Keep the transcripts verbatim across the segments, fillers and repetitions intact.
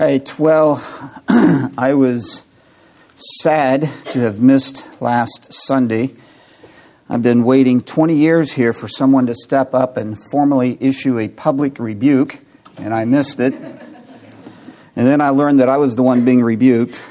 Right, well, I was sad to have missed last Sunday. I've been waiting twenty years here for someone to step up and formally issue a public rebuke, and I missed it. And then I learned that I was the one being rebuked.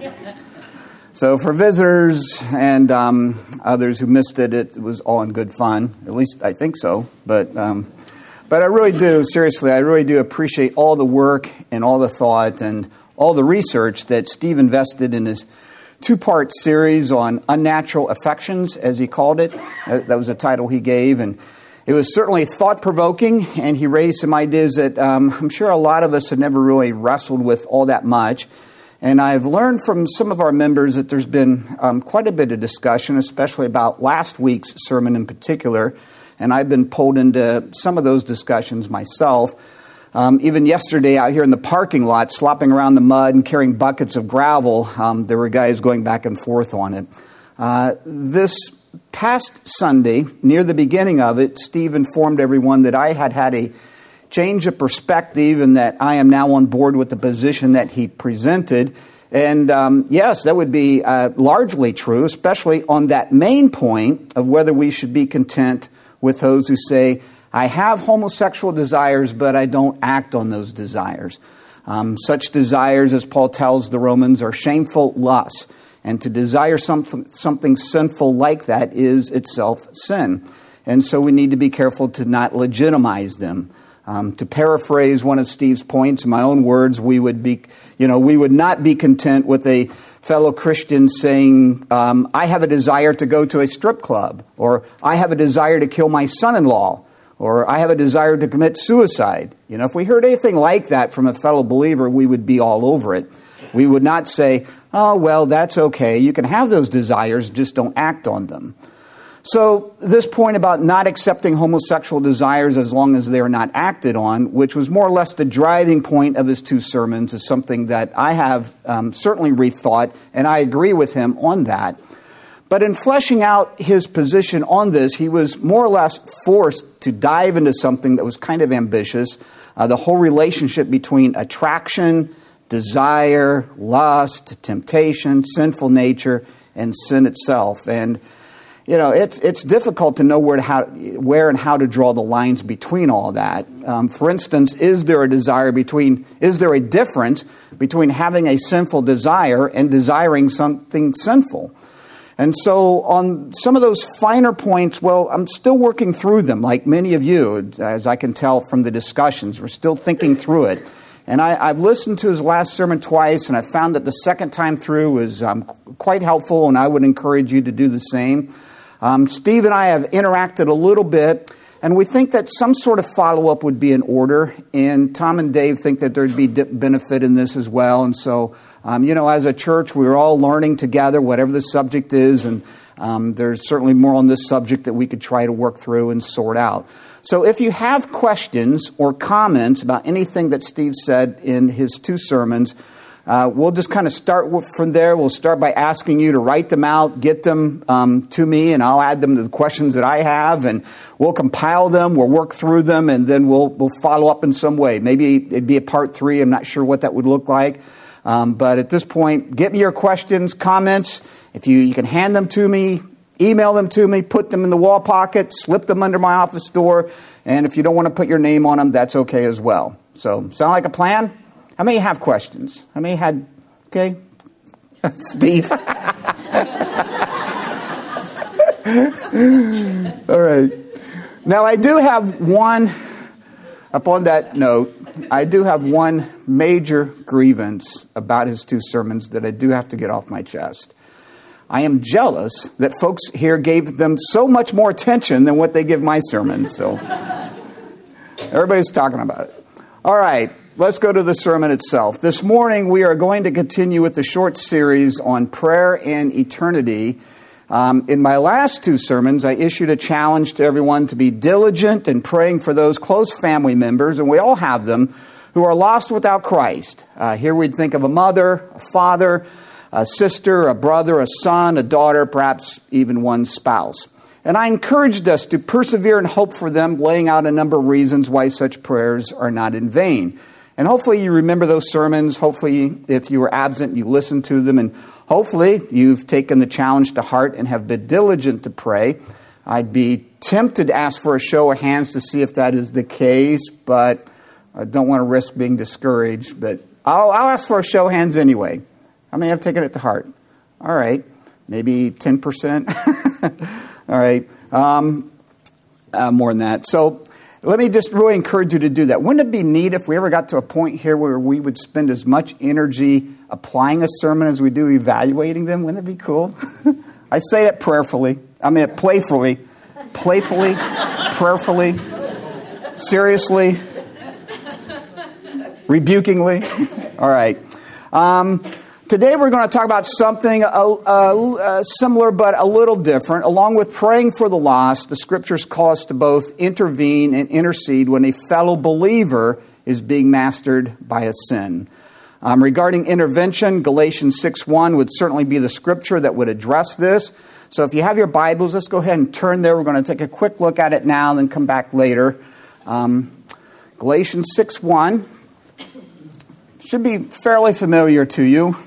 So for visitors and um, others who missed it, it was all in good fun. At least I think so. But um, but I really do, seriously, I really do appreciate all the work and all the thought and all the research that Steve invested in his two-part series on unnatural affections, as he called it. That was the title he gave. And it was certainly thought-provoking, and he raised some ideas that um, I'm sure a lot of us have never really wrestled with all that much. And I've learned from some of our members that there's been um, quite a bit of discussion, especially about last week's sermon in particular. And I've been pulled into some of those discussions myself. Um, even yesterday out here in the parking lot, slopping around the mud and carrying buckets of gravel, um, there were guys going back and forth on it. Uh, this past Sunday, near the beginning of it, Steve informed everyone that I had had a change of perspective and that I am now on board with the position that he presented. And um, yes, that would be uh, largely true, especially on that main point of whether we should be content with those who say, I have homosexual desires, but I don't act on those desires. Um, such desires, as Paul tells the Romans, are shameful lusts. And to desire something, something sinful like that is itself sin. And so we need to be careful to not legitimize them. Um, to paraphrase one of Steve's points, in my own words, we would be, you know, we would not be content with a fellow Christian saying, um, I have a desire to go to a strip club, or I have a desire to kill my son-in-law, or I have a desire to commit suicide. You know, if we heard anything like that from a fellow believer, we would be all over it. We would not say, oh, well, that's okay. You can have those desires, just don't act on them. So this point about not accepting homosexual desires as long as they are not acted on, which was more or less the driving point of his two sermons, is something that I have um, certainly rethought, and I agree with him on that. But in fleshing out his position on this, he was more or less forced to dive into something that was kind of ambitious, uh, the whole relationship between attraction, desire, lust, temptation, sinful nature, and sin itself. And You know, it's it's difficult to know where to how where and how to draw the lines between all that. Um, for instance, is there a desire between? Is there a difference between having a sinful desire and desiring something sinful? And so, on some of those finer points, well, I'm still working through them, like many of you, as I can tell from the discussions. We're still thinking through it. And I, I've listened to his last sermon twice, and I found that the second time through was um, quite helpful, and I would encourage you to do the same. Um, Steve and I have interacted a little bit, and we think that some sort of follow-up would be in order. And Tom and Dave think that there'd be benefit in this as well. And so, um, you know, as a church, we're all learning together, whatever the subject is. And um, there's certainly more on this subject that we could try to work through and sort out. So if you have questions or comments about anything that Steve said in his two sermons, Uh, we'll just kind of start from there. We'll start by asking you to write them out, get them um, to me, and I'll add them to the questions that I have, and we'll compile them, we'll work through them, and then we'll we'll follow up in some way. Maybe it'd be a part three. I'm not sure what that would look like. Um, but at this point, get me your questions, comments. If you, you can hand them to me, email them to me, put them in the wall pocket, slip them under my office door, and if you don't want to put your name on them, that's okay as well. So, sound like a plan? How many have questions? How many had, okay, Steve? All right. Now, I do have one, upon that note, I do have one major grievance about his two sermons that I do have to get off my chest. I am jealous that folks here gave them so much more attention than what they give my sermons. So everybody's talking about it. All right. Let's go to the sermon itself. This morning, we are going to continue with the short series on prayer and eternity. Um, in my last two sermons, I issued a challenge to everyone to be diligent in praying for those close family members, and we all have them, who are lost without Christ. Uh, here we'd think of a mother, a father, a sister, a brother, a son, a daughter, perhaps even one spouse. And I encouraged us to persevere and hope for them, laying out a number of reasons why such prayers are not in vain. And hopefully you remember those sermons. Hopefully, if you were absent, you listened to them. And hopefully you've taken the challenge to heart and have been diligent to pray. I'd be tempted to ask for a show of hands to see if that is the case, but I don't want to risk being discouraged. But I'll, I'll ask for a show of hands anyway. How many have taken it to heart? All right. Maybe ten percent. All right. Um, uh, more than that. So let me just really encourage you to do that. Wouldn't it be neat if we ever got to a point here where we would spend as much energy applying a sermon as we do evaluating them? Wouldn't it be cool? I say it prayerfully. I mean, playfully. Playfully. Prayerfully. Seriously. Rebukingly. All right. Um, today we're going to talk about something uh, uh, similar but a little different. Along with praying for the lost, the Scriptures call us to both intervene and intercede when a fellow believer is being mastered by a sin. Um, regarding intervention, Galatians six one would certainly be the Scripture that would address this. So if you have your Bibles, let's go ahead and turn there. We're going to take a quick look at it now and then come back later. Um, Galatians six one. Should be fairly familiar to you.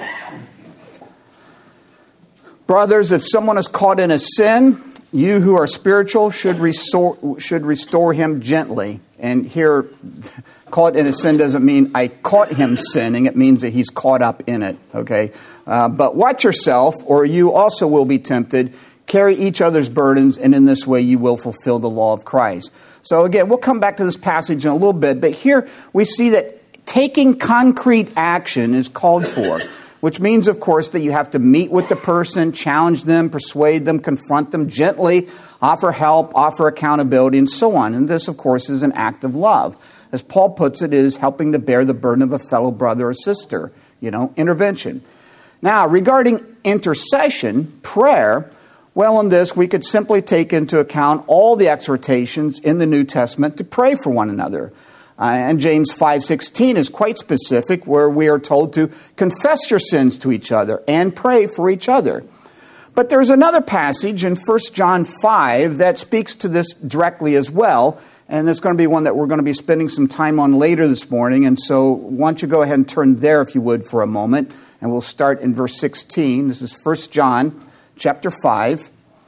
Brothers, if someone is caught in a sin, you who are spiritual should restore, should restore him gently. And here, caught in a sin doesn't mean I caught him sinning. It means that he's caught up in it. Okay, uh, but watch yourself, or you also will be tempted. Carry each other's burdens, and in this way you will fulfill the law of Christ. So again, we'll come back to this passage in a little bit. But here we see that taking concrete action is called for, which means, of course, that you have to meet with the person, challenge them, persuade them, confront them gently, offer help, offer accountability, and so on. And this, of course, is an act of love. As Paul puts it, it is helping to bear the burden of a fellow brother or sister, you know, intervention. Now, regarding intercession, prayer, well, in this, we could simply take into account all the exhortations in the New Testament to pray for one another. Uh, and James five sixteen is quite specific, where we are told to confess your sins to each other and pray for each other. But there's another passage in First John five that speaks to this directly as well, and it's going to be one that we're going to be spending some time on later this morning. And so why don't you go ahead and turn there, if you would, for a moment, and we'll start in verse sixteen. This is First John chapter five.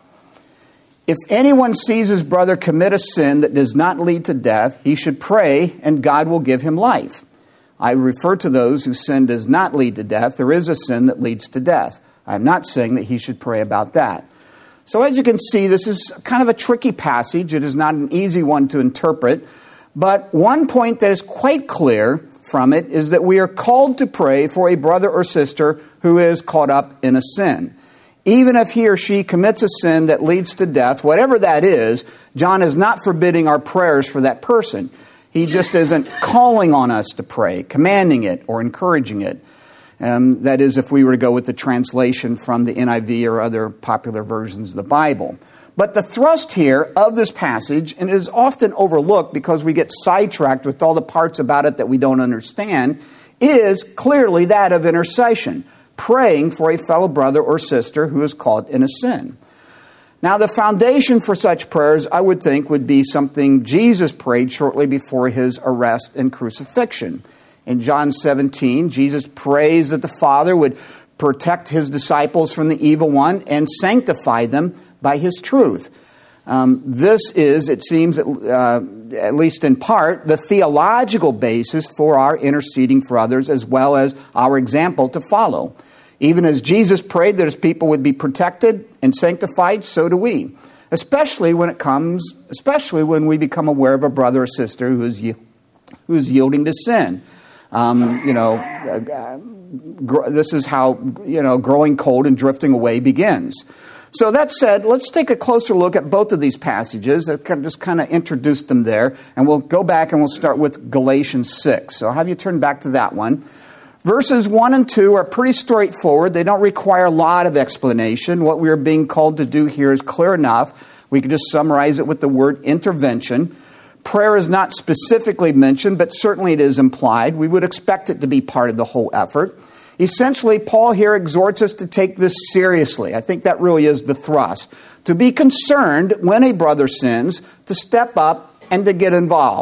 If anyone sees his brother commit a sin that does not lead to death, he should pray, and God will give him life. I refer to those whose sin does not lead to death. There is a sin that leads to death. I'm not saying that he should pray about that. So as you can see, this is kind of a tricky passage. It is not an easy one to interpret. But one point that is quite clear from it is that we are called to pray for a brother or sister who is caught up in a sin. Even if he or she commits a sin that leads to death, whatever that is, John is not forbidding our prayers for that person. He just isn't calling on us to pray, commanding it, or encouraging it. Um, that is, if we were to go with the translation from the N I V or other popular versions of the Bible. But the thrust here of this passage, and it is often overlooked because we get sidetracked with all the parts about it that we don't understand, is clearly that of intercession. Praying for a fellow brother or sister who is caught in a sin. Now, the foundation for such prayers, I would think, would be something Jesus prayed shortly before his arrest and crucifixion. In John seventeen, Jesus prays that the Father would protect his disciples from the evil one and sanctify them by his truth. Um, this is, it seems, uh, at least in part, the theological basis for our interceding for others, as well as our example to follow. Even as Jesus prayed that his people would be protected and sanctified, so do we. Especially when it comes, especially when we become aware of a brother or sister who is who is yielding to sin. Um, you know, uh, gr- this is how you know growing cold and drifting away begins. So that said, let's take a closer look at both of these passages. I just kind of introduced them there. And we'll go back and we'll start with Galatians six. So I'll have you turn back to that one. Verses one and two are pretty straightforward. They don't require a lot of explanation. What we are being called to do here is clear enough. We can just summarize it with the word intervention. Prayer is not specifically mentioned, but certainly it is implied. We would expect it to be part of the whole effort. Essentially, Paul here exhorts us to take this seriously. I think that really is the thrust. To be concerned when a brother sins, to step up and to get involved.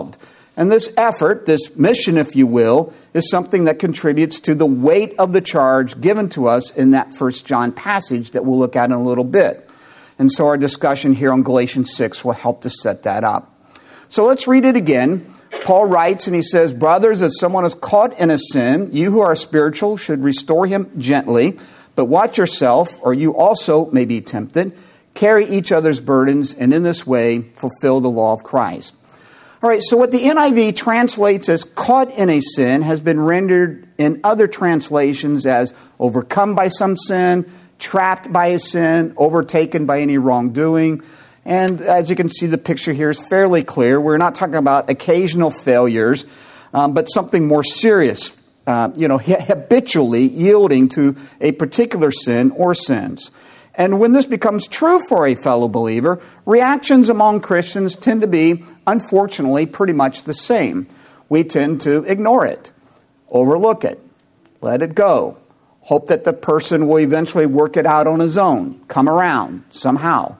And this effort, this mission, if you will, is something that contributes to the weight of the charge given to us in that First John passage that we'll look at in a little bit. And so our discussion here on Galatians six will help to set that up. So let's read it again. Paul writes and he says, "Brothers, if someone is caught in a sin, you who are spiritual should restore him gently. But watch yourself, or you also may be tempted. Carry each other's burdens, and in this way fulfill the law of Christ." All right, so what the N I V translates as caught in a sin has been rendered in other translations as overcome by some sin, trapped by a sin, overtaken by any wrongdoing. And as you can see, the picture here is fairly clear. We're not talking about occasional failures, um, but something more serious, uh, you know, habitually yielding to a particular sin or sins. And when this becomes true for a fellow believer, reactions among Christians tend to be, unfortunately, pretty much the same. We tend to ignore it, overlook it, let it go, hope that the person will eventually work it out on his own, come around somehow.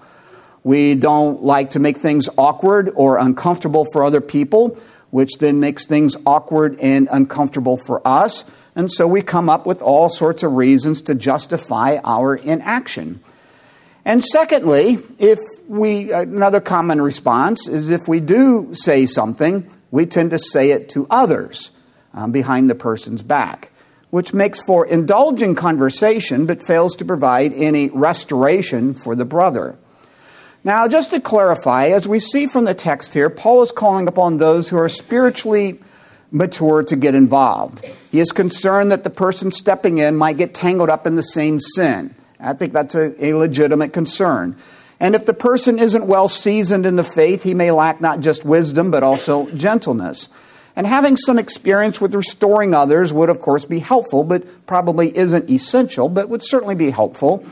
We don't like to make things awkward or uncomfortable for other people, which then makes things awkward and uncomfortable for us. And so we come up with all sorts of reasons to justify our inaction. And secondly, if we, another common response is if we do say something, we tend to say it to others um, behind the person's back, which makes for indulging conversation but fails to provide any restoration for the brother. Now, just to clarify, as we see from the text here, Paul is calling upon those who are spiritually mature to get involved. He is concerned that the person stepping in might get tangled up in the same sin. I think that's a, a legitimate concern. And if the person isn't well seasoned in the faith, he may lack not just wisdom, but also gentleness. And having some experience with restoring others would, of course, be helpful, but probably isn't essential, but would certainly be helpful.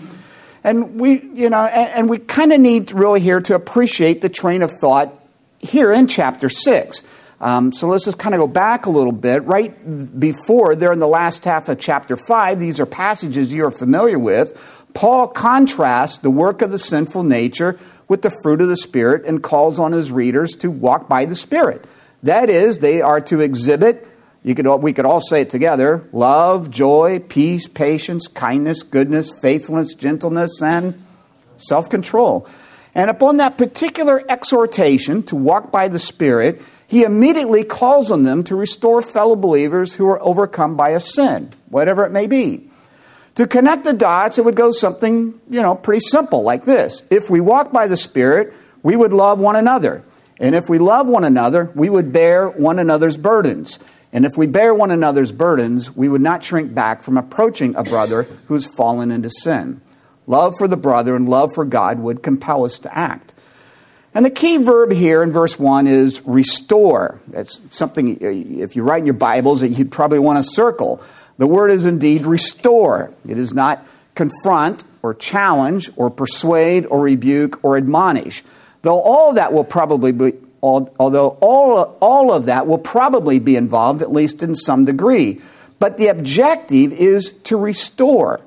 And we, you know, and, and we kind of need really here to appreciate the train of thought here in chapter six. Um, so let's just kind of go back a little bit. Right before, there in the last half of chapter five, these are passages you are familiar with. Paul contrasts the work of the sinful nature with the fruit of the Spirit and calls on his readers to walk by the Spirit. That is, they are to exhibit, you could we could all say it together, love, joy, peace, patience, kindness, goodness, faithfulness, gentleness, and self-control. And upon that particular exhortation to walk by the Spirit, he immediately calls on them to restore fellow believers who are overcome by a sin, whatever it may be. To connect the dots, it would go something, you know, pretty simple like this. If we walk by the Spirit, we would love one another. And if we love one another, we would bear one another's burdens. And if we bear one another's burdens, we would not shrink back from approaching a brother who has fallen into sin. Love for the brother and love for God would compel us to act. And the key verb here in verse one is restore. That's something, if you write in your Bibles, that you'd probably want to circle. The word is indeed restore. It is not confront or challenge or persuade or rebuke or admonish. Though all of that will probably be, although all, all of that will probably be involved, at least in some degree. But the objective is to restore.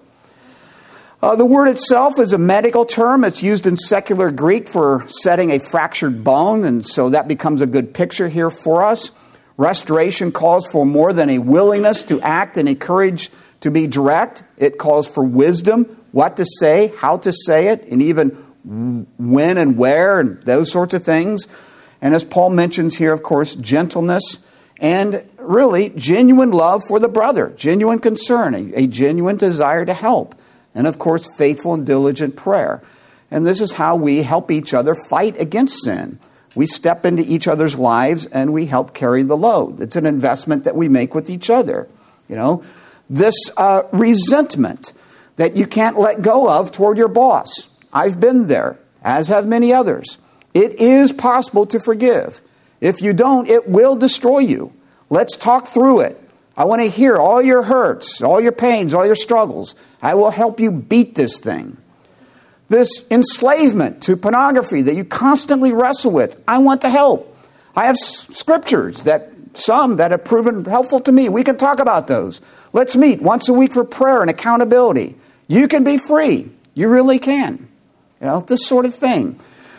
Uh, the word itself is a medical term. It's used in secular Greek for setting a fractured bone, and so that becomes a good picture here for us. Restoration calls for more than a willingness to act and a courage to be direct. It calls for wisdom, what to say, how to say it, and even when and where, and those sorts of things. And as Paul mentions here, of course, gentleness and really genuine love for the brother, genuine concern, a, a genuine desire to help. And of course, faithful and diligent prayer. And this is how we help each other fight against sin. We step into each other's lives and we help carry the load. It's an investment that we make with each other. You know, this uh, resentment that you can't let go of toward your boss. I've been there, as have many others. It is possible to forgive. If you don't, it will destroy you. Let's talk through it. I want to hear all your hurts, all your pains, all your struggles. I will help you beat this thing. This enslavement to pornography that you constantly wrestle with, I want to help. I have scriptures that some that have proven helpful to me. We can talk about those. Let's meet once a week for prayer and accountability. You can be free. You really can. You know, this sort of thing.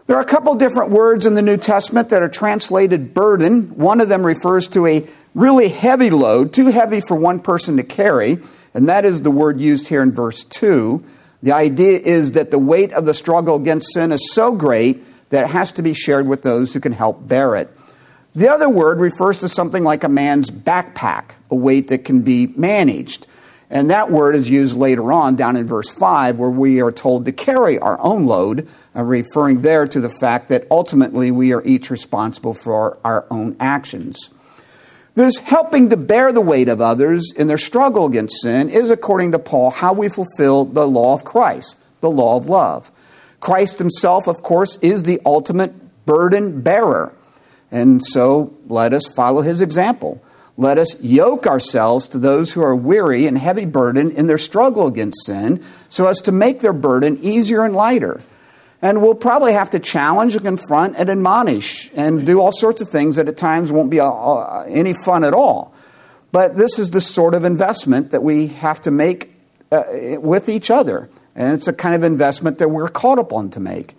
There are a couple different words in the New Testament that are translated burden. One of them refers to a really heavy load, too heavy for one person to carry, and that is the word used here in verse two. The idea is that the weight of the struggle against sin is so great that it has to be shared with those who can help bear it. The other word refers to something like a man's backpack, a weight that can be managed. And that word is used later on down in verse five, where we are told to carry our own load, uh, referring there to the fact that ultimately we are each responsible for our own actions. This helping to bear the weight of others in their struggle against sin is, according to Paul, how we fulfill the law of Christ, the law of love. Christ himself, of course, is the ultimate burden bearer. And so let us follow his example. Let us yoke ourselves to those who are weary and heavy burdened in their struggle against sin, so as to make their burden easier and lighter. And we'll probably have to challenge and confront and admonish and do all sorts of things that at times won't be uh, any fun at all. But this is the sort of investment that we have to make uh, with each other. And it's a kind of investment that we're called upon to make.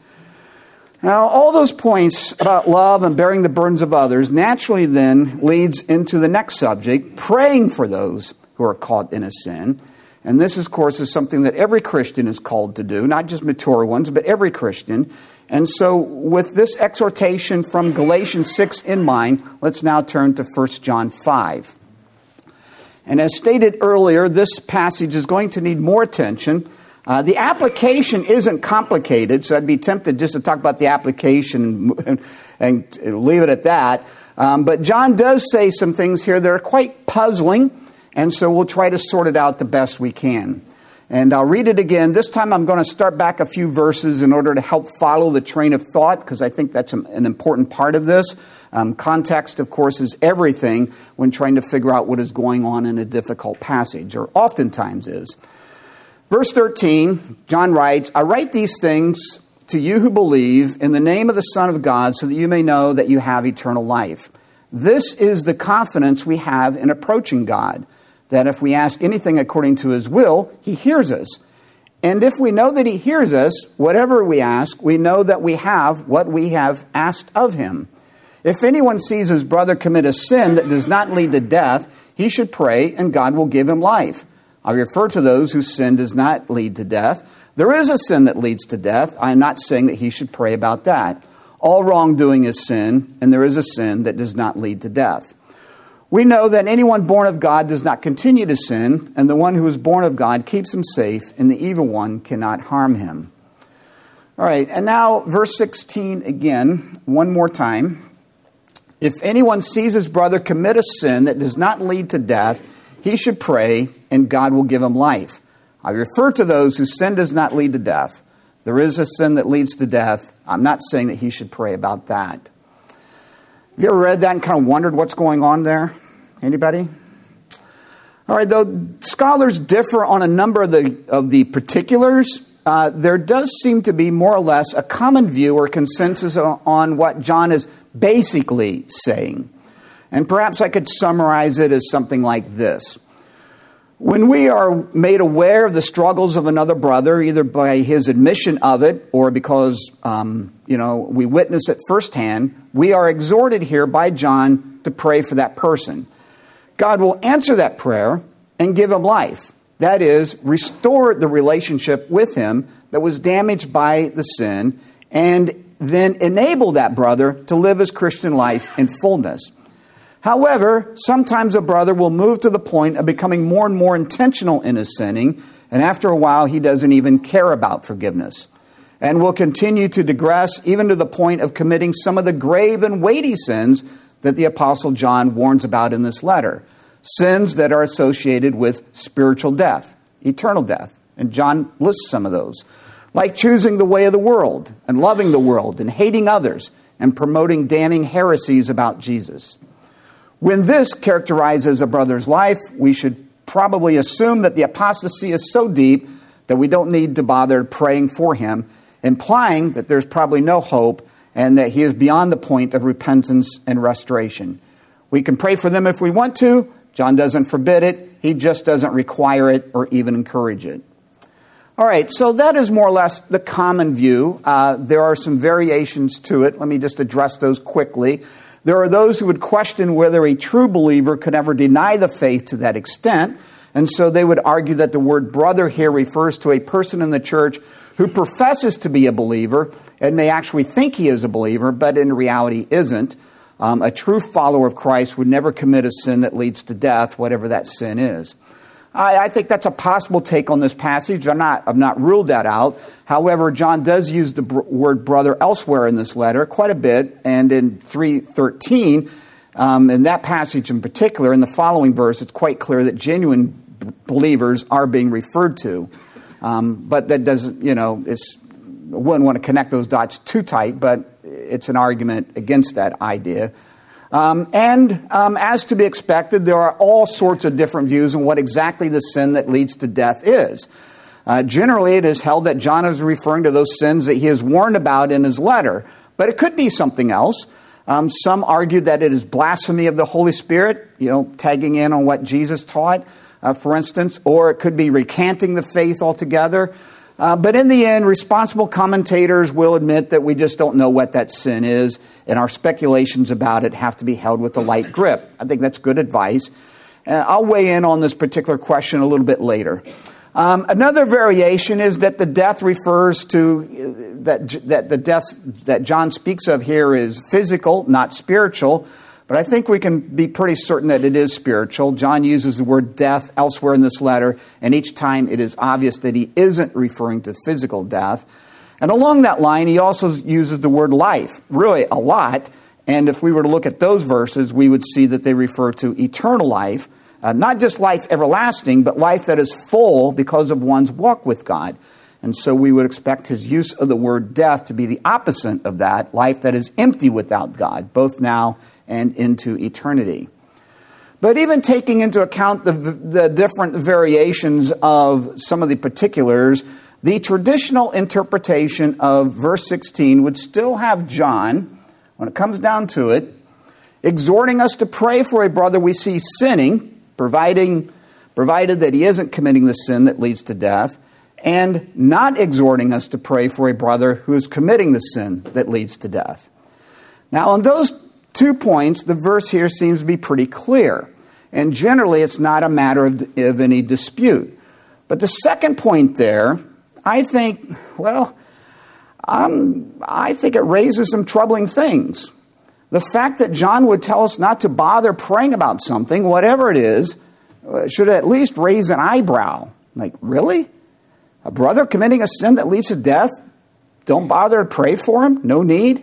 Now, all those points about love and bearing the burdens of others naturally then leads into the next subject, praying for those who are caught in a sin. And this, of course, is something that every Christian is called to do, not just mature ones, but every Christian. And so with this exhortation from Galatians six in mind, let's now turn to First John five. And as stated earlier, this passage is going to need more attention. Uh, the application isn't complicated, so I'd be tempted just to talk about the application and, and leave it at that. Um, but John does say some things here that are quite puzzling, and so we'll try to sort it out the best we can. And I'll read it again. This time I'm going to start back a few verses in order to help follow the train of thought, because I think that's an important part of this. Um, context, of course, is everything when trying to figure out what is going on in a difficult passage, or oftentimes is. Verse thirteen, John writes, I write these things to you who believe in the name of the Son of God, so that you may know that you have eternal life. This is the confidence we have in approaching God, that if we ask anything according to his will, he hears us. And if we know that he hears us, whatever we ask, we know that we have what we have asked of him. If anyone sees his brother commit a sin that does not lead to death, he should pray, and God will give him life. I refer to those whose sin does not lead to death. There is a sin that leads to death. I am not saying that he should pray about that. All wrongdoing is sin, and there is a sin that does not lead to death. We know that anyone born of God does not continue to sin, and the one who is born of God keeps him safe, and the evil one cannot harm him. All right, and now verse sixteen again, one more time. If anyone sees his brother commit a sin that does not lead to death, he should pray, and God will give him life. I refer to those whose sin does not lead to death. There is a sin that leads to death. I'm not saying that he should pray about that. Have you ever read that and kind of wondered what's going on there? Anybody? All right, though scholars differ on a number of the, of the particulars, uh, there does seem to be more or less a common view or consensus on, on what John is basically saying. And perhaps I could summarize it as something like this. When we are made aware of the struggles of another brother, either by his admission of it or because, um, you know, we witness it firsthand, we are exhorted here by John to pray for that person. God will answer that prayer and give him life. That is, restore the relationship with him that was damaged by the sin, and then enable that brother to live his Christian life in fullness. However, sometimes a brother will move to the point of becoming more and more intentional in his sinning, and after a while he doesn't even care about forgiveness, and will continue to digress even to the point of committing some of the grave and weighty sins that the Apostle John warns about in this letter. Sins that are associated with spiritual death, eternal death. And John lists some of those. Like choosing the way of the world, and loving the world, and hating others, and promoting damning heresies about Jesus. When this characterizes a brother's life, we should probably assume that the apostasy is so deep that we don't need to bother praying for him, implying that there's probably no hope and that he is beyond the point of repentance and restoration. We can pray for them if we want to. John doesn't forbid it. He just doesn't require it or even encourage it. All right, so that is more or less the common view. Uh, there are some variations to it. Let me just address those quickly. There are those who would question whether a true believer could ever deny the faith to that extent. And so they would argue that the word brother here refers to a person in the church who professes to be a believer and may actually think he is a believer, but in reality isn't. Um, a true follower of Christ would never commit a sin that leads to death, whatever that sin is. I, I think that's a possible take on this passage. I'm not, I've not ruled that out. However, John does use the br- word brother elsewhere in this letter quite a bit, and in three thirteen, um, in that passage in particular, in the following verse, it's quite clear that genuine b- believers are being referred to. Um, but that doesn't, you know, it's, I wouldn't want to connect those dots too tight, but it's an argument against that idea. Um, and um, as to be expected, there are all sorts of different views on what exactly the sin that leads to death is. Uh, generally, it is held that John is referring to those sins that he has warned about in his letter, but it could be something else. Um, some argue that it is blasphemy of the Holy Spirit, you know, tagging in on what Jesus taught, uh, for instance, or it could be recanting the faith altogether. Uh, but in the end, responsible commentators will admit that we just don't know what that sin is, and our speculations about it have to be held with a light grip. I think that's good advice. Uh, I'll weigh in on this particular question a little bit later. Um, another variation is that the death refers to, uh, that, that the death that John speaks of here is physical, not spiritual. But I think we can be pretty certain that it is spiritual. John uses the word death elsewhere in this letter, and each time it is obvious that he isn't referring to physical death. And along that line, he also uses the word life, really a lot. And if we were to look at those verses, we would see that they refer to eternal life, uh, not just life everlasting, but life that is full because of one's walk with God. And so we would expect his use of the word death to be the opposite of that, life that is empty without God, both now and into eternity. But even taking into account the, the different variations of some of the particulars, the traditional interpretation of verse sixteen would still have John, when it comes down to it, exhorting us to pray for a brother we see sinning, providing, provided that he isn't committing the sin that leads to death, and not exhorting us to pray for a brother who is committing the sin that leads to death. Now, on those two points, the verse here seems to be pretty clear. And generally, it's not a matter of, of any dispute. But the second point there, I think, well, um, I think it raises some troubling things. The fact that John would tell us not to bother praying about something, whatever it is, should at least raise an eyebrow. Like, really? A brother committing a sin that leads to death? Don't bother to pray for him? No need?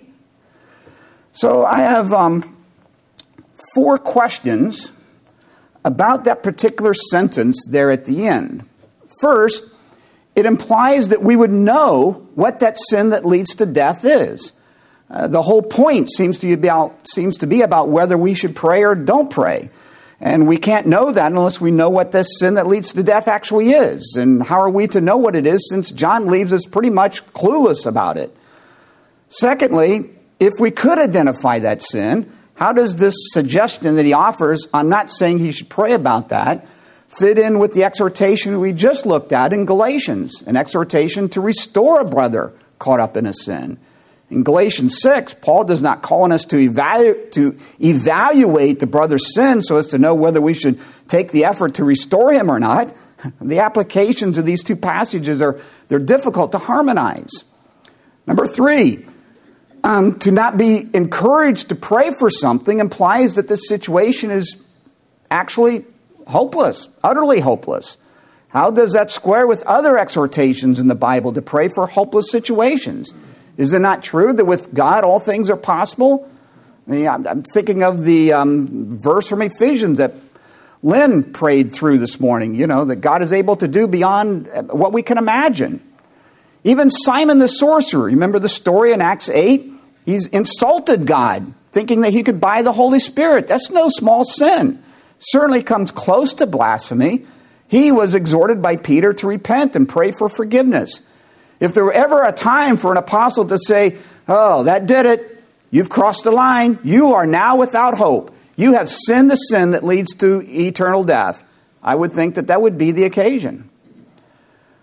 So I have um, four questions about that particular sentence there at the end. First, it implies that we would know what that sin that leads to death is. Uh, the whole point seems to be about seems to be about whether we should pray or don't pray. And we can't know that unless we know what this sin that leads to death actually is. And how are we to know what it is since John leaves us pretty much clueless about it? Secondly, if we could identify that sin, how does this suggestion that he offers, I'm not saying he should pray about that, fit in with the exhortation we just looked at in Galatians, an exhortation to restore a brother caught up in a sin? In Galatians six, Paul does not call on us to, evalu- to evaluate the brother's sin so as to know whether we should take the effort to restore him or not. The applications of these two passages are they're difficult to harmonize. Number three, Um, to not be encouraged to pray for something implies that this situation is actually hopeless, utterly hopeless. How does that square with other exhortations in the Bible to pray for hopeless situations? Is it not true that with God all things are possible? I mean, I'm thinking of the um, verse from Ephesians that Lynn prayed through this morning, you know, that God is able to do beyond what we can imagine. Even Simon the sorcerer, remember the story in Acts eight? He's insulted God, thinking that he could buy the Holy Spirit. That's no small sin. Certainly comes close to blasphemy. He was exhorted by Peter to repent and pray for forgiveness. If there were ever a time for an apostle to say, oh, that did it. You've crossed the line. You are now without hope. You have sinned the sin that leads to eternal death. I would think that that would be the occasion.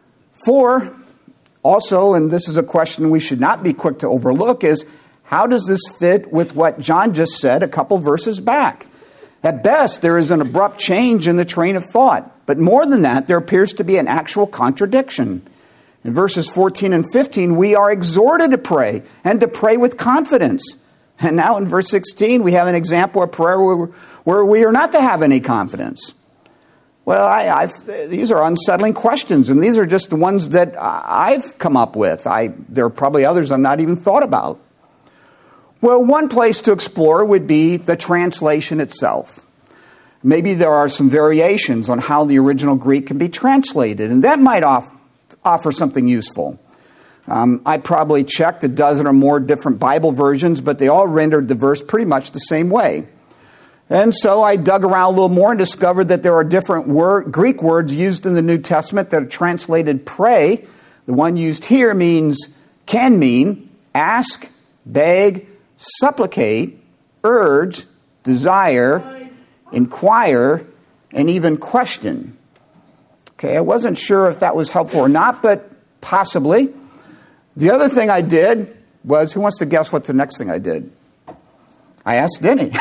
Four, also, and this is a question we should not be quick to overlook, is how does this fit with what John just said a couple verses back? At best, there is an abrupt change in the train of thought. But more than that, there appears to be an actual contradiction. In verses fourteen and fifteen, we are exhorted to pray and to pray with confidence. And now in verse sixteen, we have an example of prayer where, where we are not to have any confidence. Well, I, I've, these are unsettling questions, and these are just the ones that I've come up with. I, there are probably others I've not even thought about. Well, one place to explore would be the translation itself. Maybe there are some variations on how the original Greek can be translated, and that might off, offer something useful. Um, I probably checked a dozen or more different Bible versions, but they all rendered the verse pretty much the same way. And so I dug around a little more and discovered that there are different word, Greek words used in the New Testament that are translated pray. The one used here means, can mean, ask, beg, supplicate, urge, desire, inquire, and even question. Okay, I wasn't sure if that was helpful or not, but possibly. The other thing I did was, who wants to guess what's the next thing I did? I asked Denny.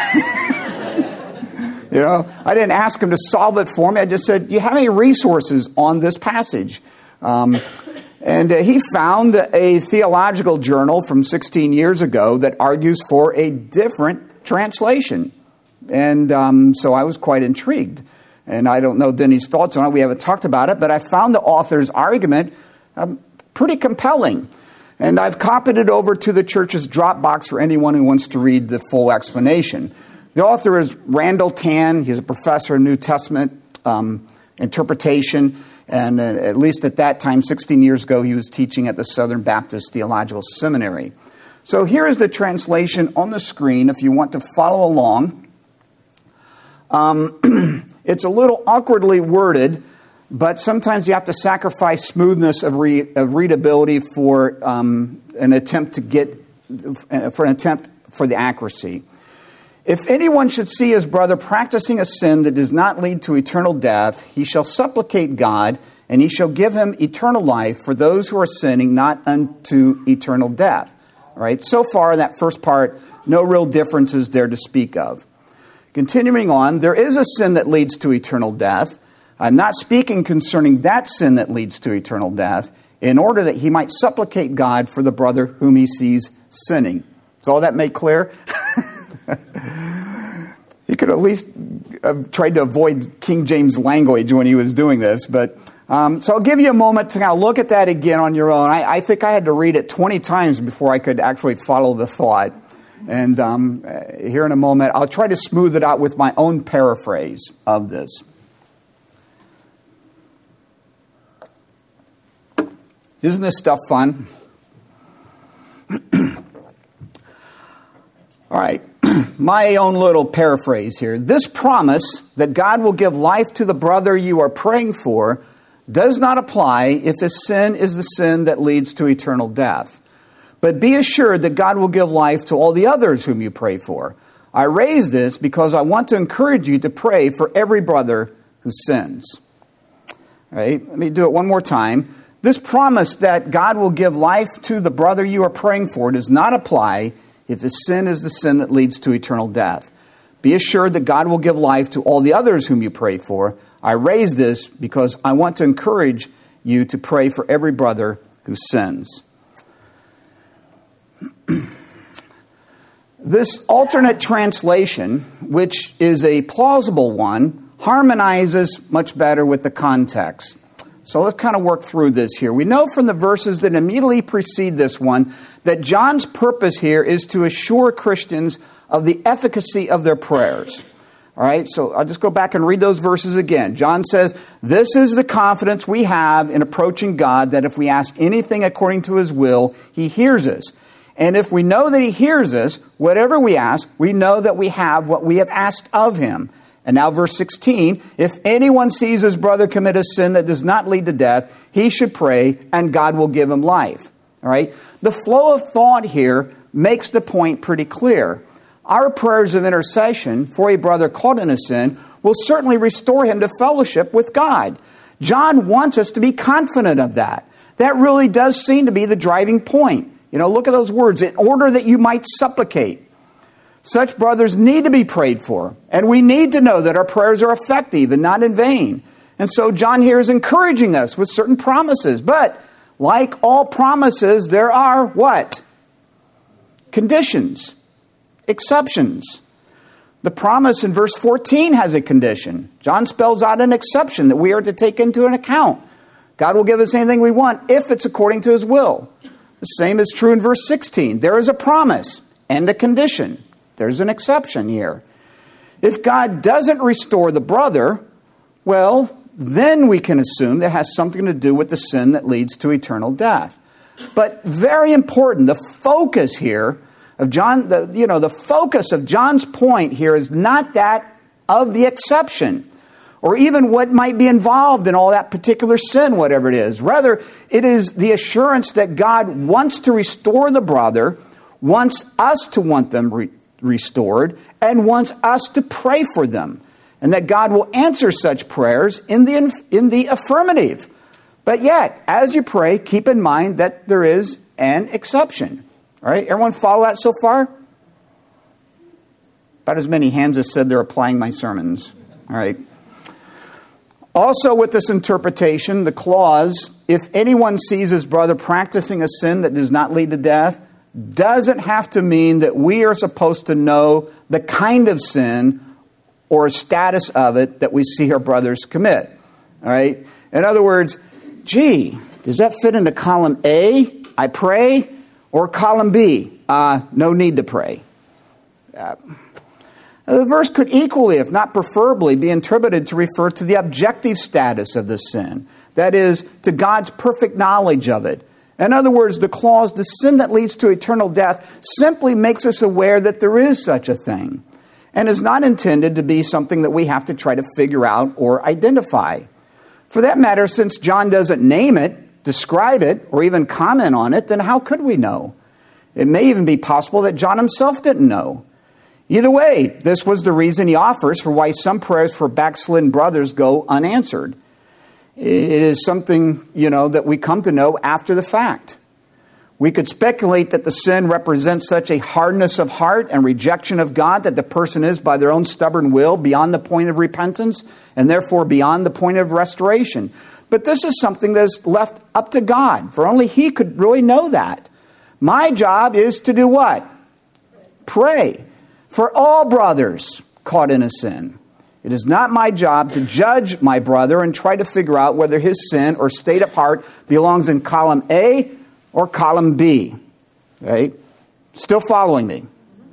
You know, I didn't ask him to solve it for me. I just said, do you have any resources on this passage? Um, and uh, he found a theological journal from sixteen years ago that argues for a different translation. And um, so I was quite intrigued. And I don't know Denny's thoughts on it. We haven't talked about it. But I found the author's argument um, pretty compelling. And I've copied it over to the church's Dropbox for anyone who wants to read the full explanation. The author is Randall Tan. He's a professor of New Testament um, interpretation. And uh, at least at that time, sixteen years ago, he was teaching at the Southern Baptist Theological Seminary. So here is the translation on the screen if you want to follow along. Um, it's a little awkwardly worded, but sometimes you have to sacrifice smoothness of, re- of readability for um, an attempt to get, for an attempt for the accuracy. If anyone should see his brother practicing a sin that does not lead to eternal death, he shall supplicate God, and he shall give him eternal life for those who are sinning, not unto eternal death. All right. So far, in that first part, no real differences there to speak of. Continuing on, there is a sin that leads to eternal death. I'm not speaking concerning that sin that leads to eternal death, in order that he might supplicate God for the brother whom he sees sinning. Is all that made clear? He could at least have tried to avoid King James language when he was doing this. But um, so I'll give you a moment to kind of look at that again on your own. I, I think I had to read it twenty times before I could actually follow the thought. And um, here in a moment, I'll try to smooth it out with my own paraphrase of this. Isn't this stuff fun? All right, my own little paraphrase here. This promise that God will give life to the brother you are praying for does not apply if his sin is the sin that leads to eternal death. But be assured that God will give life to all the others whom you pray for. I raise this because I want to encourage you to pray for every brother who sins. All right, let me do it one more time. This promise that God will give life to the brother you are praying for does not apply if his sin is the sin that leads to eternal death. Be assured that God will give life to all the others whom you pray for. I raise this because I want to encourage you to pray for every brother who sins. This alternate translation, which is a plausible one, harmonizes much better with the context. So let's kind of work through this here. We know from the verses that immediately precede this one that John's purpose here is to assure Christians of the efficacy of their prayers. All right, so I'll just go back and read those verses again. John says, this is the confidence we have in approaching God, that if we ask anything according to his will, he hears us. And if we know that he hears us, whatever we ask, we know that we have what we have asked of him. And now verse sixteen, if anyone sees his brother commit a sin that does not lead to death, he should pray and God will give him life. All right. The flow of thought here makes the point pretty clear. Our prayers of intercession for a brother caught in a sin will certainly restore him to fellowship with God. John wants us to be confident of that. that really does seem to be the driving point. You know, look at those words, in order that you might supplicate. Such brothers need to be prayed for, and we need to know that our prayers are effective and not in vain. And so John here is encouraging us with certain promises. But like all promises, there are what? Conditions, exceptions. The promise in verse fourteen has a condition. John spells out an exception that we are to take into an account. God will give us anything we want if it's according to his will. The same is true in verse sixteen. There is a promise and a condition. There's an exception here. If God doesn't restore the brother, well, then we can assume that has something to do with the sin that leads to eternal death. But very important, the focus here of John, the, you know, the focus of John's point here is not that of the exception, or even what might be involved in all that particular sin, whatever it is. Rather, it is the assurance that God wants to restore the brother, wants us to want them re- restored, and wants us to pray for them. And that God will answer such prayers in the in the affirmative. But yet, as you pray, keep in mind that there is an exception. All right, everyone follow that so far? About as many hands as said they're applying my sermons. All right. Also with this interpretation, the clause, if anyone sees his brother practicing a sin that does not lead to death, doesn't have to mean that we are supposed to know the kind of sin or status of it that we see our brothers commit. All right? In other words, gee, does that fit into column A, I pray, or column B, uh, no need to pray? Uh, the verse could equally, if not preferably, be interpreted to refer to the objective status of the sin. That is, to God's perfect knowledge of it. In other words, the clause, the sin that leads to eternal death, simply makes us aware that there is such a thing, and is not intended to be something that we have to try to figure out or identify. For that matter, since John doesn't name it, describe it, or even comment on it, then how could we know? It may even be possible that John himself didn't know. Either way, this was the reason he offers for why some prayers for backslidden brothers go unanswered. It is something, you know, that we come to know after the fact. We could speculate that the sin represents such a hardness of heart and rejection of God that the person is, by their own stubborn will, beyond the point of repentance and therefore beyond the point of restoration. But this is something that is left up to God, for only he could really know that. My job is to do what? Pray for all brothers caught in a sin. It is not my job to judge my brother and try to figure out whether his sin or state of heart belongs in column A or column B. Right? Still following me?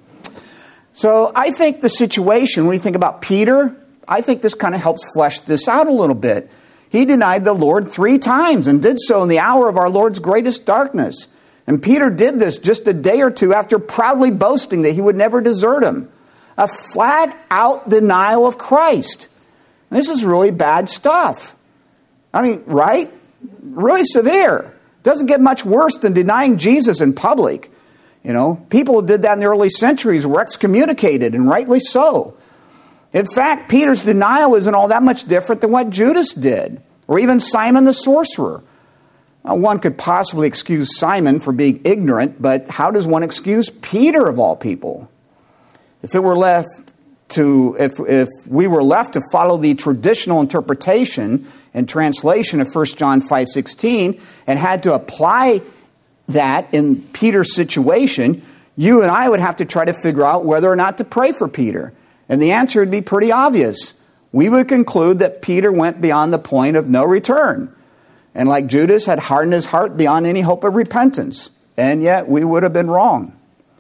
So I think the situation, when you think about Peter, I think this kind of helps flesh this out a little bit. He denied the Lord three times and did so in the hour of our Lord's greatest darkness. And Peter did this just a day or two after proudly boasting that he would never desert him. A flat-out denial of Christ. This is really bad stuff. I mean, right? Really severe. Doesn't get much worse than denying Jesus in public. You know, people who did that in the early centuries were excommunicated, and rightly so. In fact, Peter's denial isn't all that much different than what Judas did, or even Simon the sorcerer. Now, one could possibly excuse Simon for being ignorant, but how does one excuse Peter of all people? If it were left to, if if we were left to follow the traditional interpretation and translation of First John five sixteen and had to apply that in Peter's situation, you and I would have to try to figure out whether or not to pray for Peter. And the answer would be pretty obvious. We would conclude that Peter went beyond the point of no return. And like Judas, had hardened his heart beyond any hope of repentance. And yet we would have been wrong.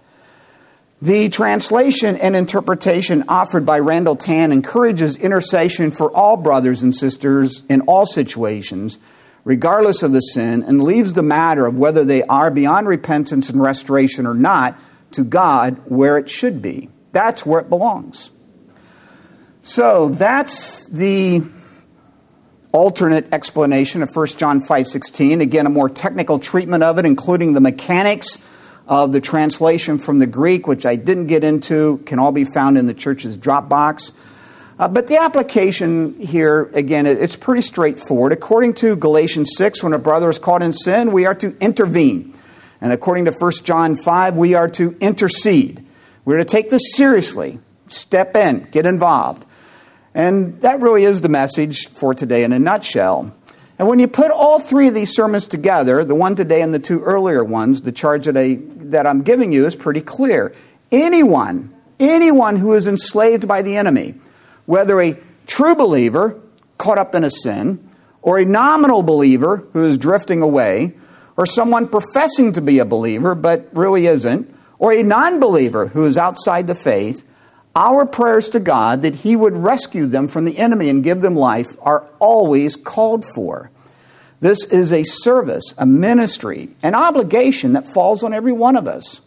The translation and interpretation offered by Randall Tan encourages intercession for all brothers and sisters in all situations, regardless of the sin, and leaves the matter of whether they are beyond repentance and restoration or not to God where it should be. That's where it belongs. So that's the alternate explanation of First John five sixteen. Again, a more technical treatment of it, including the mechanics of the translation from the Greek, which I didn't get into, can all be found in the church's Dropbox. Uh, but the application here, again, it, it's pretty straightforward. According to Galatians six, when a brother is caught in sin, we are to intervene. And according to First John five, we are to intercede. We're to take this seriously, step in, get involved. And that really is the message for today in a nutshell. And when you put all three of these sermons together, the one today and the two earlier ones, the charge that, I, that I'm giving you is pretty clear. Anyone, anyone who is enslaved by the enemy, whether a true believer caught up in a sin, or a nominal believer who is drifting away, or someone professing to be a believer but really isn't, or a non-believer who is outside the faith, our prayers to God that He would rescue them from the enemy and give them life are always called for. This is a service, a ministry, an obligation that falls on every one of us.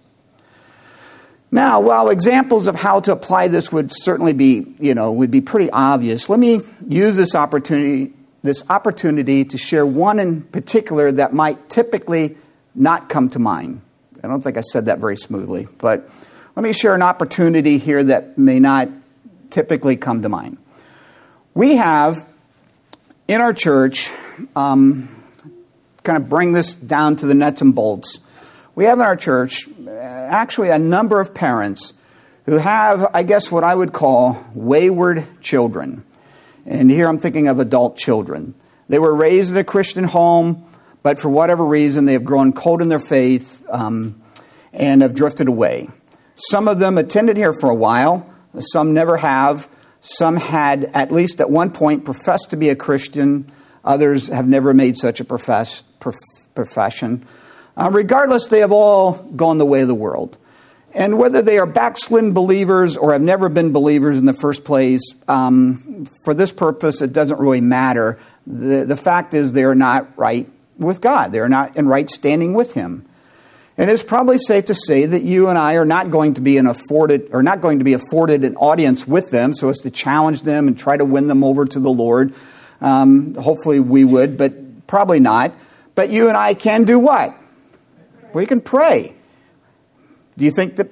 Now, while examples of how to apply this would certainly be, you know, would be pretty obvious, let me use this opportunity, this opportunity to share one in particular that might typically not come to mind. I don't think I said that very smoothly, but let me share an opportunity here that may not typically come to mind. We have in our church, um, kind of bring this down to the nuts and bolts. We have in our church actually a number of parents who have, I guess, what I would call wayward children. And here I'm thinking of adult children. They were raised in a Christian home, but for whatever reason, they have grown cold in their faith um, and have drifted away. Some of them attended here for a while. Some never have. Some had, at least at one point, professed to be a Christian. Others have never made such a profess, prof, profession. Uh, regardless, they have all gone the way of the world. And whether they are backslidden believers or have never been believers in the first place, um, for this purpose, it doesn't really matter. The, the fact is they are not right with God. They are not in right standing with Him. And it's probably safe to say that you and I are not going to be an afforded, or not going to be afforded an audience with them so as to challenge them and try to win them over to the Lord. Um, hopefully we would, but probably not. But you and I can do what? We can pray. Do you think that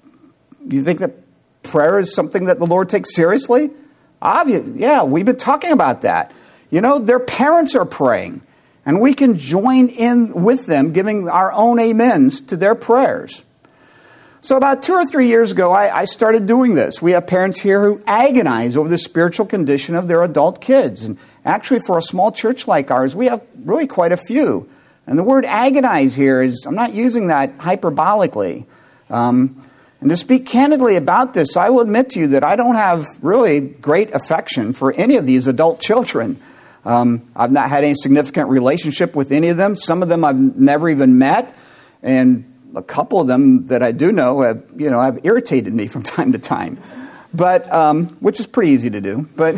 do you think that prayer is something that the Lord takes seriously? Obviously, yeah, we've been talking about that. You know, their parents are praying, and we can join in with them, giving our own amens to their prayers. So about two or three years ago, I, I started doing this. We have parents here who agonize over the spiritual condition of their adult kids. And actually, for a small church like ours, we have really quite a few. And the word agonize here is, I'm not using that hyperbolically. Um, and to speak candidly about this, I will admit to you that I don't have really great affection for any of these adult children. Um, I've not had any significant relationship with any of them. Some of them I've never even met. And a couple of them that I do know have, you know, have irritated me from time to time. But, um, which is pretty easy to do. But...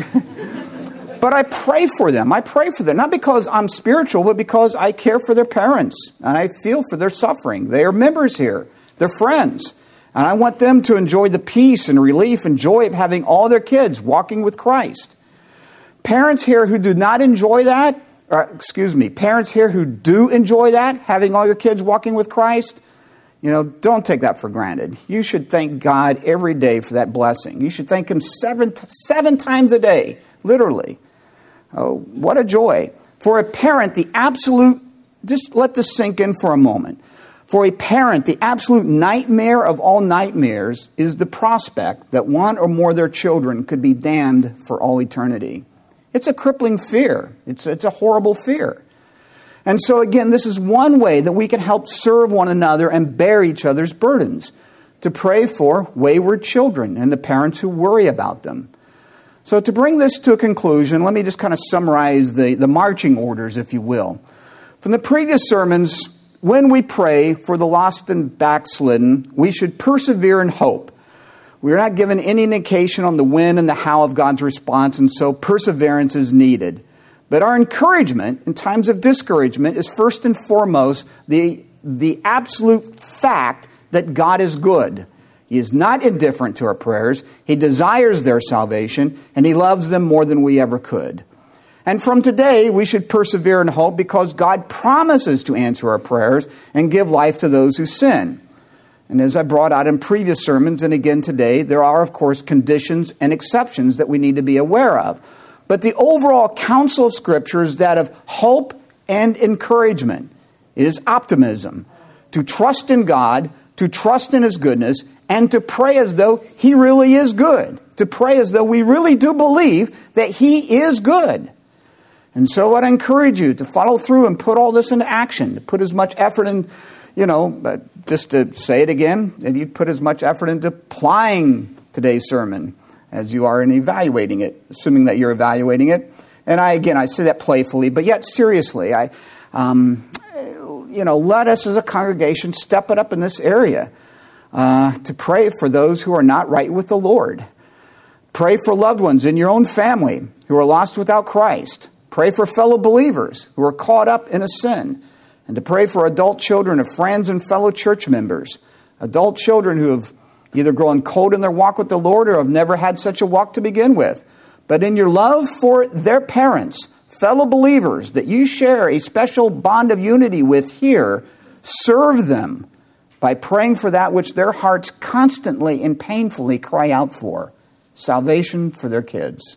But I pray for them. I pray for them, not because I'm spiritual, but because I care for their parents. And I feel for their suffering. They are members here. They're friends. And I want them to enjoy the peace and relief and joy of having all their kids walking with Christ. Parents here who do not enjoy that, or excuse me, parents here who do enjoy that, having all your kids walking with Christ, you know, don't take that for granted. You should thank God every day for that blessing. You should thank Him seven, seven times a day, literally. Oh, what a joy. For a parent, the absolute, just let this sink in for a moment. For a parent, the absolute nightmare of all nightmares is the prospect that one or more of their children could be damned for all eternity. It's a crippling fear. It's, it's a horrible fear. And so again, this is one way that we can help serve one another and bear each other's burdens, to pray for wayward children and the parents who worry about them. So to bring this to a conclusion, let me just kind of summarize the, the marching orders, if you will. From the previous sermons, when we pray for the lost and backslidden, we should persevere in hope. We are not given any indication on the when and the how of God's response, and so perseverance is needed. But our encouragement in times of discouragement is first and foremost the, the absolute fact that God is good. He is not indifferent to our prayers. He desires their salvation, and He loves them more than we ever could. And from today, we should persevere in hope because God promises to answer our prayers and give life to those who sin. And as I brought out in previous sermons and again today, there are, of course, conditions and exceptions that we need to be aware of. But the overall counsel of Scripture is that of hope and encouragement. It is optimism. To trust in God, to trust in His goodness, and to pray as though He really is good. To pray as though we really do believe that He is good. And so I'd encourage you to follow through and put all this into action, to put as much effort in, you know, just to say it again, and you put as much effort into applying today's sermon as you are in evaluating it, assuming that you're evaluating it. And I, again, I say that playfully, but yet seriously, I, um, you know, let us as a congregation step it up in this area uh, to pray for those who are not right with the Lord. Pray for loved ones in your own family who are lost without Christ. Pray for fellow believers who are caught up in a sin. And to pray for adult children of friends and fellow church members. Adult children who have either grown cold in their walk with the Lord or have never had such a walk to begin with. But in your love for their parents, fellow believers that you share a special bond of unity with here, serve them by praying for that which their hearts constantly and painfully cry out for. Salvation for their kids.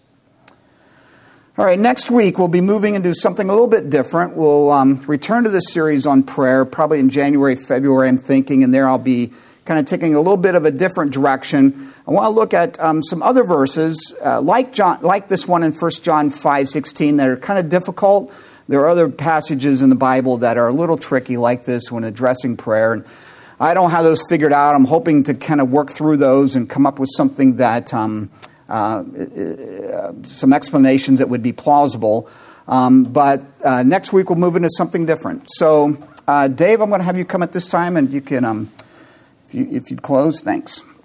All right, next week we'll be moving into something a little bit different. We'll um, return to this series on prayer, probably in January, February, I'm thinking, and there I'll be kind of taking a little bit of a different direction. I want to look at um, some other verses, uh, like John, like this one in First John five sixteen, that are kind of difficult. There are other passages in the Bible that are a little tricky like this when addressing prayer. And I don't have those figured out. I'm hoping to kind of work through those and come up with something that... Um, Uh, uh, some explanations that would be plausible. Um, but uh, next week we'll move into something different. So, uh, Dave, I'm going to have you come at this time, and you can, um, if, you, if you'd close, thanks.